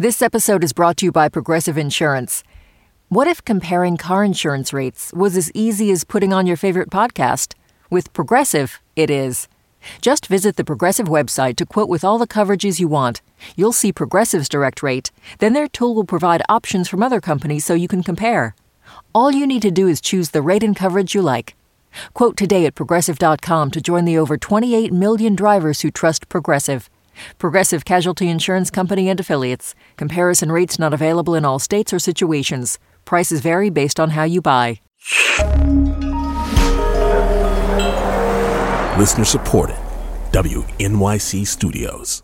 This episode is brought to you by Progressive Insurance. What if comparing car insurance rates was as easy as putting on your favorite podcast? With Progressive, it is. Just visit the Progressive website to quote with all the coverages you want. You'll see Progressive's direct rate. Then their tool will provide options from other companies so you can compare. All you need to do is choose the rate and coverage you like. Quote today at Progressive.com to join the over 28 million drivers who trust Progressive. Progressive Casualty Insurance Company and Affiliates. Comparison rates not available in all states or situations. Prices vary based on how you buy. Listener supported. WNYC Studios.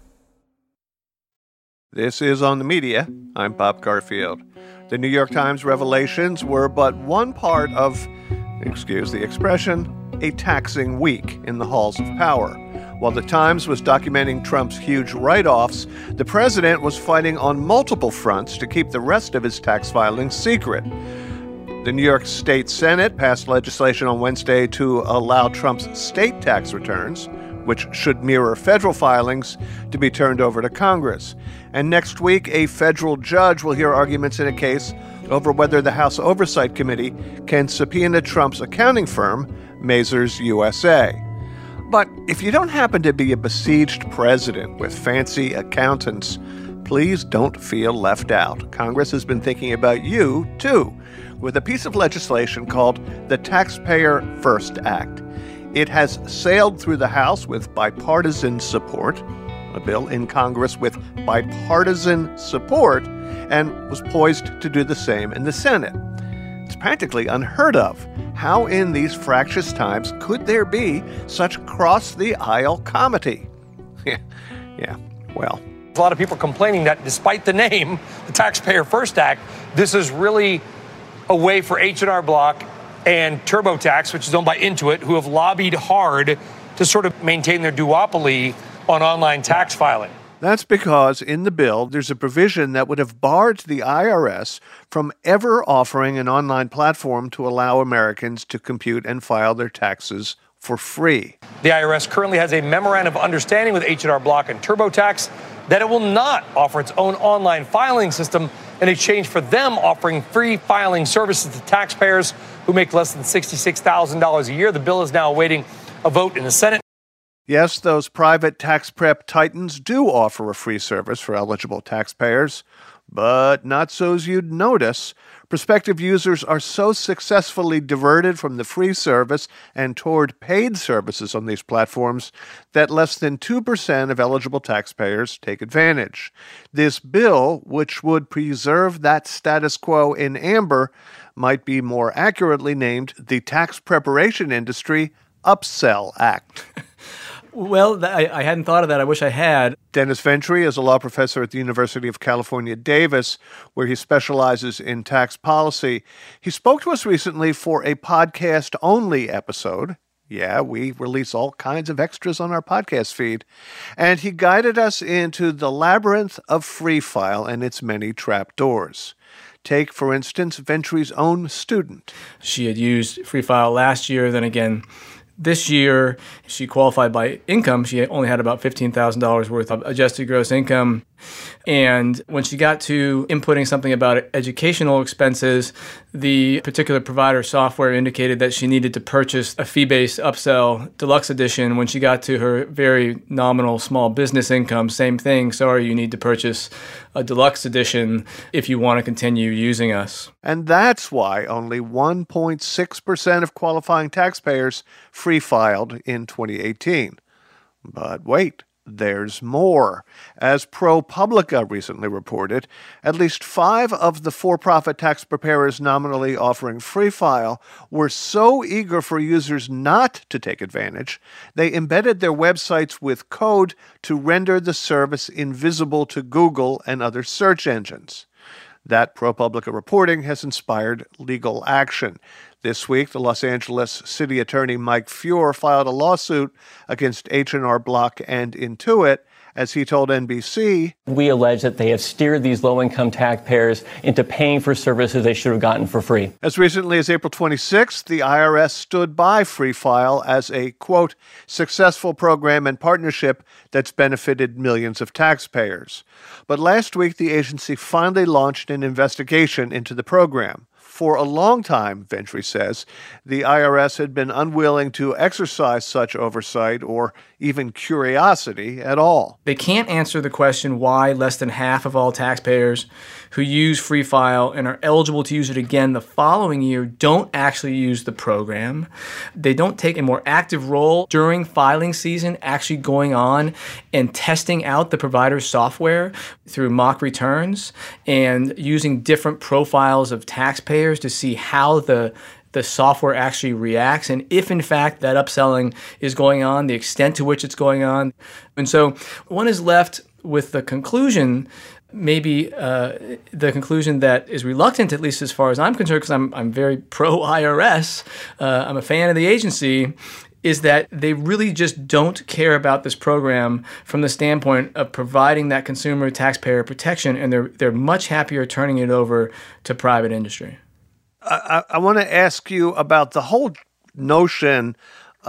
This is On the Media. I'm Bob Garfield. The New York Times revelations were but one part of, excuse the expression, a taxing week in the halls of power. While the Times was documenting Trump's huge write-offs, the president was fighting on multiple fronts to keep the rest of his tax filings secret. The New York State Senate passed legislation on Wednesday to allow Trump's state tax returns, which should mirror federal filings, to be turned over to Congress. And next week, a federal judge will hear arguments in a case over whether the House Oversight Committee can subpoena Trump's accounting firm, Mazars USA. But if you don't happen to be a besieged president with fancy accountants, please don't feel left out. Congress has been thinking about you, too, with a piece of legislation called the Taxpayer First Act. It has sailed through the House with bipartisan support, a bill in Congress with bipartisan support, and was poised to do the same in the Senate. It's practically unheard of. How in these fractious times could there be such cross-the-aisle comity? Well. A lot of people are complaining that despite the name, the Taxpayer First Act, this is really a way for H&R Block and TurboTax, which is owned by Intuit, who have lobbied hard to sort of maintain their duopoly on online tax filing. That's because in the bill, there's a provision that would have barred the IRS from ever offering an online platform to allow Americans to compute and file their taxes for free. The IRS currently has a memorandum of understanding with H&R Block and TurboTax that it will not offer its own online filing system in exchange for them offering free filing services to taxpayers who make less than $66,000 a year. The bill is now awaiting a vote in the Senate. Yes, those private tax prep titans do offer a free service for eligible taxpayers, but not so's you'd notice. Prospective users are so successfully diverted from the free service and toward paid services on these platforms that less than 2% of eligible taxpayers take advantage. This bill, which would preserve that status quo in amber, might be more accurately named the Tax Preparation Industry Upsell Act. Well, I hadn't thought of that. I wish I had. Dennis Ventry is a law professor at the University of California, Davis, where he specializes in tax policy. He spoke to us recently for a podcast-only episode. Yeah, we release all kinds of extras on our podcast feed. And he guided us into the labyrinth of Free File and its many trapdoors. Take, for instance, Ventry's own student. She had used Free File last year, then again this year. She qualified by income. She only had about $15,000 worth of adjusted gross income. And when she got to inputting something about educational expenses, the particular provider software indicated that she needed to purchase a fee-based upsell deluxe edition. When she got to her very nominal small business income, same thing. Sorry, you need to purchase a deluxe edition if you want to continue using us. And that's why only 1.6% of qualifying taxpayers free-filed in 2018. But wait. There's more. As ProPublica recently reported, at least 5 of the for-profit tax preparers nominally offering Free File were so eager for users not to take advantage, they embedded their websites with code to render the service invisible to Google and other search engines. That ProPublica reporting has inspired legal action. This week, the Los Angeles City Attorney Mike Feuer filed a lawsuit against H&R Block and Intuit As he told NBC, we allege that they have steered these low-income taxpayers into paying for services they should have gotten for free. As recently as April 26th, the IRS stood by Free File as a, quote, successful program and partnership that's benefited millions of taxpayers. But last week, the agency finally launched an investigation into the program. For a long time, Ventry says, the IRS had been unwilling to exercise such oversight or even curiosity at all. They can't answer the question why less than half of all taxpayers who use Free File and are eligible to use it again the following year don't actually use the program. They don't take a more active role during filing season, actually going on and testing out the provider's software through mock returns and using different profiles of taxpayers to see how the software actually reacts and if, in fact, that upselling is going on, the extent to which it's going on. And so one is left with the conclusion, maybe the conclusion that is reluctant, at least as far as I'm concerned, because I'm very pro-IRS, I'm a fan of the agency, is that they really just don't care about this program from the standpoint of providing that consumer taxpayer protection, and they're much happier turning it over to private industry. I want to ask you about the whole notion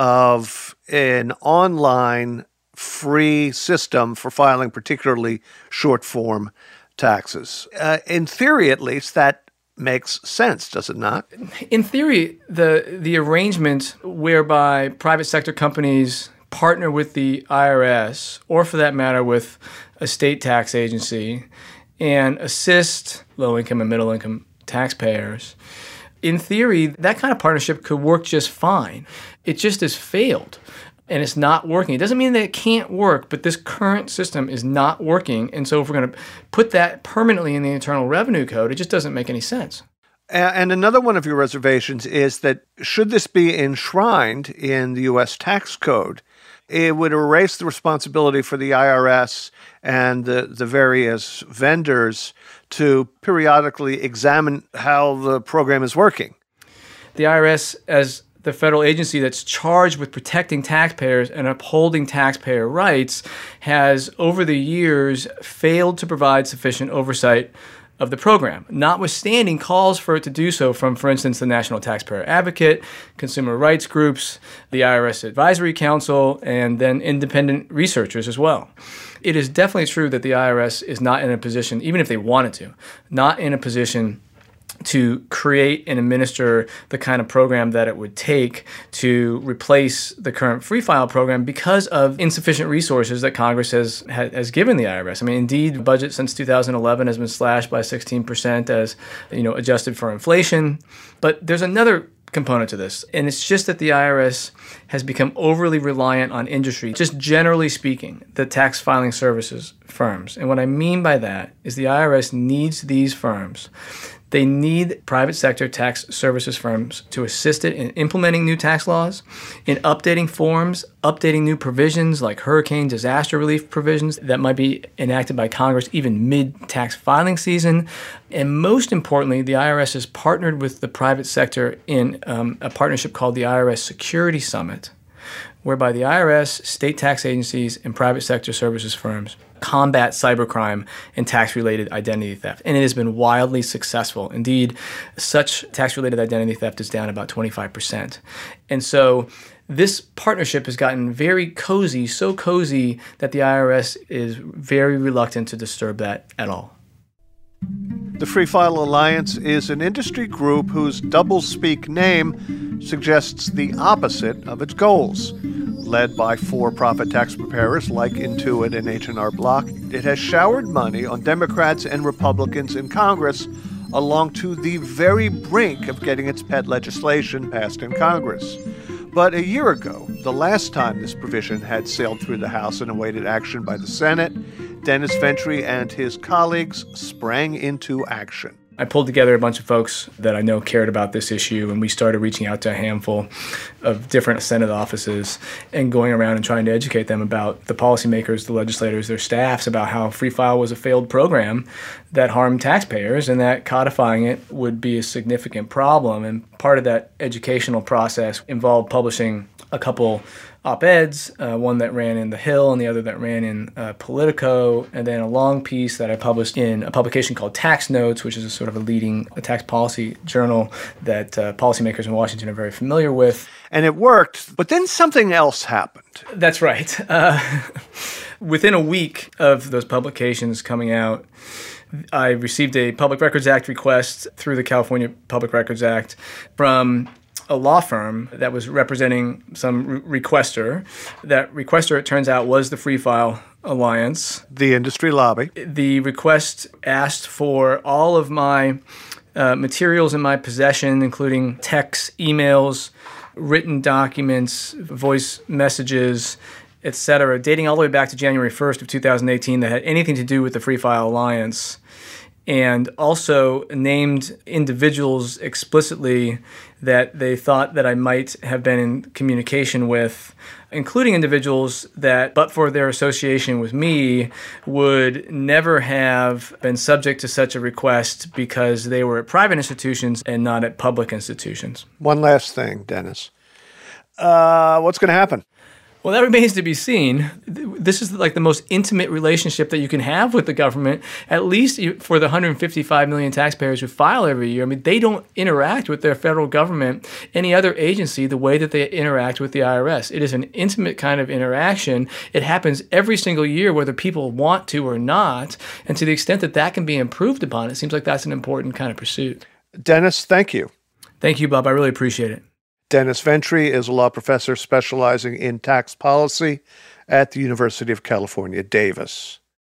of an online free system for filing particularly short-form taxes. In theory, at least, that makes sense, does it not? In theory, the arrangement whereby private sector companies partner with the IRS, or for that matter with a state tax agency, and assist low-income and middle-income taxpayers, in theory, that kind of partnership could work just fine. It just has failed, and it's not working. It doesn't mean that it can't work, but this current system is not working. And so if we're going to put that permanently in the Internal Revenue Code, it just doesn't make any sense. And another one of your reservations is that should this be enshrined in the U.S. tax code, it would erase the responsibility for the IRS and the various vendors to periodically examine how the program is working. The IRS, as the federal agency that's charged with protecting taxpayers and upholding taxpayer rights, has over the years failed to provide sufficient oversight of the program, notwithstanding calls for it to do so from, for instance, the National Taxpayer Advocate, consumer rights groups, the IRS Advisory Council, and then independent researchers as well. It is definitely true that the IRS is not in a position, even if they wanted to, not in a position to create and administer the kind of program that it would take to replace the current Free File program because of insufficient resources that Congress has given the IRS. I mean, indeed, the budget since 2011 has been slashed by 16% as, adjusted for inflation. But there's another component to this, and it's just that the IRS has become overly reliant on industry, just generally speaking, the tax filing services firms. And what I mean by that is the IRS needs these firms. They need private sector tax services firms to assist it in implementing new tax laws, in updating forms, updating new provisions like hurricane disaster relief provisions that might be enacted by Congress even mid-tax filing season. And most importantly, the IRS has partnered with the private sector in a partnership called the IRS Security Summit, whereby the IRS, state tax agencies, and private sector services firms combat cybercrime and tax-related identity theft. And it has been wildly successful. Indeed, such tax-related identity theft is down about 25%. And so this partnership has gotten very cozy, so cozy that the IRS is very reluctant to disturb that at all. The Free File Alliance is an industry group whose doublespeak name suggests the opposite of its goals. Led by for-profit tax preparers like Intuit and H&R Block, it has showered money on Democrats and Republicans in Congress along to the very brink of getting its pet legislation passed in Congress. But a year ago, the last time this provision had sailed through the House and awaited action by the Senate, Dennis Ventry and his colleagues sprang into action. I pulled together a bunch of folks that I know cared about this issue, and we started reaching out to a handful of different Senate offices and going around and trying to educate them about the policymakers, the legislators, their staffs, about how Free File was a failed program that harmed taxpayers and that codifying it would be a significant problem. And part of that educational process involved publishing a couple op-eds, one that ran in The Hill and the other that ran in Politico, and then a long piece that I published in a publication called Tax Notes, which is a sort of a leading tax policy journal that policymakers in Washington are very familiar with. And it worked, but then something else happened. That's right. Within a week of those publications coming out, I received a Public Records Act request through the California Public Records Act from a law firm that was representing some requester. That requester, it turns out, was the Free File Alliance. The industry lobby. The request asked for all of my materials in my possession, including texts, emails, written documents, voice messages, etc., dating all the way back to January 1st of 2018 that had anything to do with the Free File Alliance, and also named individuals explicitly that they thought that I might have been in communication with, including individuals that, but for their association with me, would never have been subject to such a request because they were at private institutions and not at public institutions. One last thing, Dennis. What's going to happen? Well, that remains to be seen. This is like the most intimate relationship that you can have with the government, at least for the 155 million taxpayers who file every year. I mean, they don't interact with their federal government, any other agency, the way that they interact with the IRS. It is an intimate kind of interaction. It happens every single year, whether people want to or not. And to the extent that that can be improved upon, it seems like that's an important kind of pursuit. Dennis, thank you. Thank you, Bob. I really appreciate it. Dennis Ventry is a law professor specializing in tax policy at the University of California, Davis.